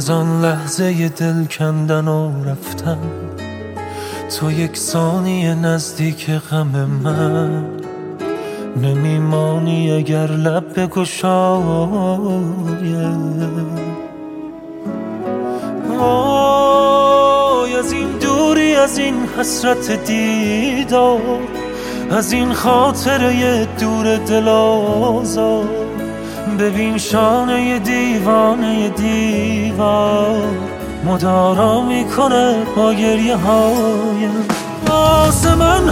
از آن لحظه دل کندن و رفتن، تو یک ثانیه نزدیک غم من نمیمانی اگر لب بگشایم. وای از این دوری، از این حسرت دیدار، از این خاطره دور دل آزار، ببین شانه دیوانه دیوار مدارا میکنه با گریه هایم. واسه من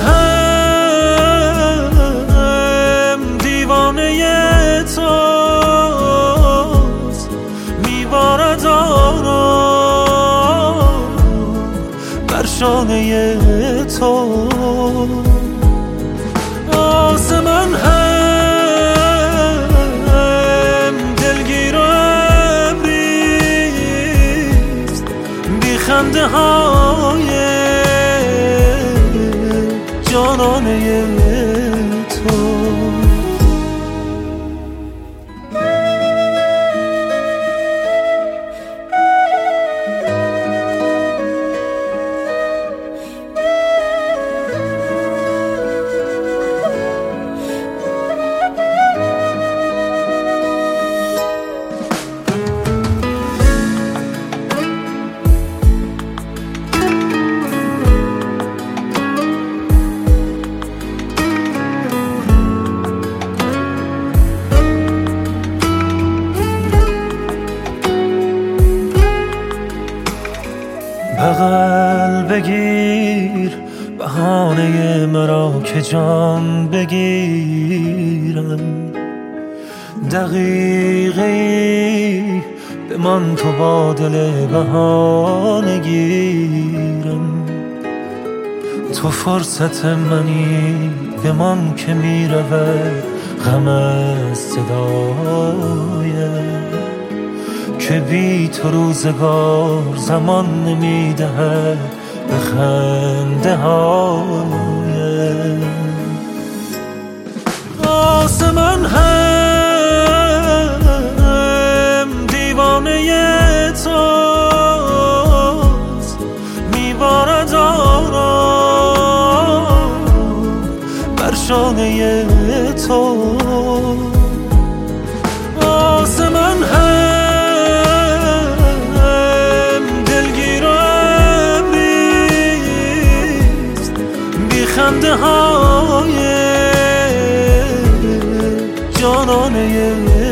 هم دیوانه توست، میبارد آرام بر شانه تو. واسه من هم دلگیر و ابریست، بی خنده های جانانه تو. بغل بگیر بهانه مرا که جان بگیرم، دقیقی بمان تو با دل بهانه گیرم. تو فرصت منی بمان که میرود غم از صدایم، که بی تو روزگار زمان نمیدهد به خنده هایم. واسه من هم دیوانه توست، میبارد آرام بر شانه تو. واسه من خنده های جانانه